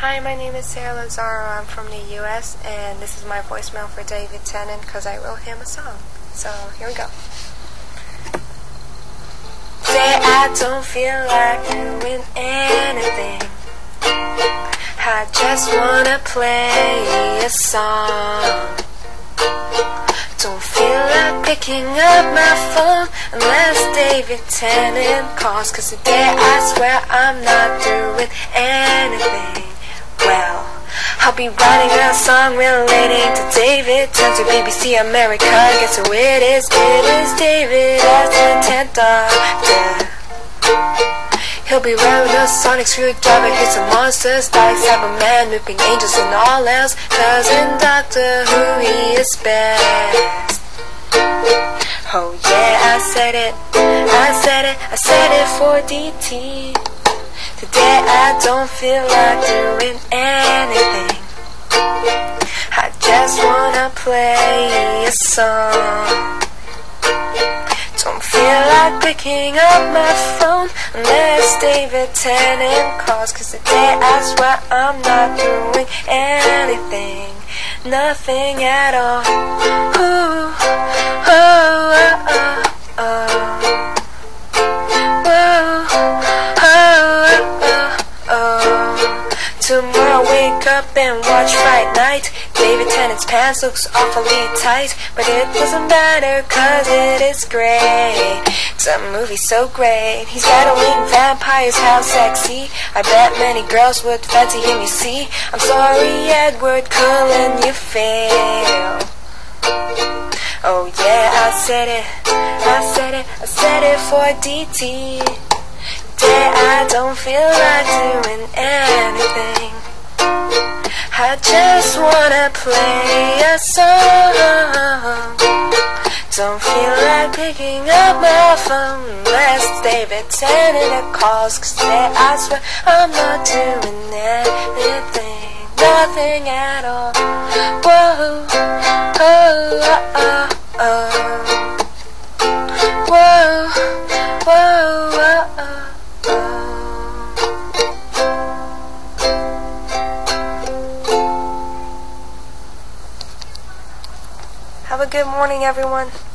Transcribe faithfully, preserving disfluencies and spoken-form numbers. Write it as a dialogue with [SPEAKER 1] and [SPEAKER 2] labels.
[SPEAKER 1] Hi, my name is Sarah Lazaro. I'm from the U S and this is my voicemail for David Tennant because I wrote him a song. So here we go. Say I don't feel like doing anything. I just wanna play a song. Don't feel like picking up my phone unless David Tennant calls, 'cause today I swear I'm not doing anything. Well, I'll be writing a song relating to David. Turn to B B C America, guess who it is? It is David as the tenth Doctor. He'll be wearing a sonic screwdriver, hit some monsters like Cyberman, whipping angels and all else. 'Cause in Doctor Who he is best. Oh yeah, I said it, I said it, I said it for D T. Today I don't feel like doing anything. I just wanna play a song. Don't feel like picking up my phone unless David Tennant calls, 'cause today I swear I'm not doing anything. Nothing at all. Ooh, oh, oh, oh, oh. Whoa, oh, oh, oh. Tomorrow wake up and watch Fright Night. David Tennant's pants looks awfully tight, but it doesn't matter 'cause it is great. It's a movie so great. He's battling vampires, how sexy. I bet many girls would fancy him, you see. I'm sorry, Edward Cullen, you fail. Oh yeah, I said it, I said it, I said it for D T. Today I don't feel like doing anything. I just wanna play a song. Don't feel like picking up my phone unless it's David Tennant calls, 'cause today I swear I'm not doing anything. Nothing at all. Whoa, oh, oh, oh, oh. Whoa, whoa, oh, oh. Have a good morning, everyone.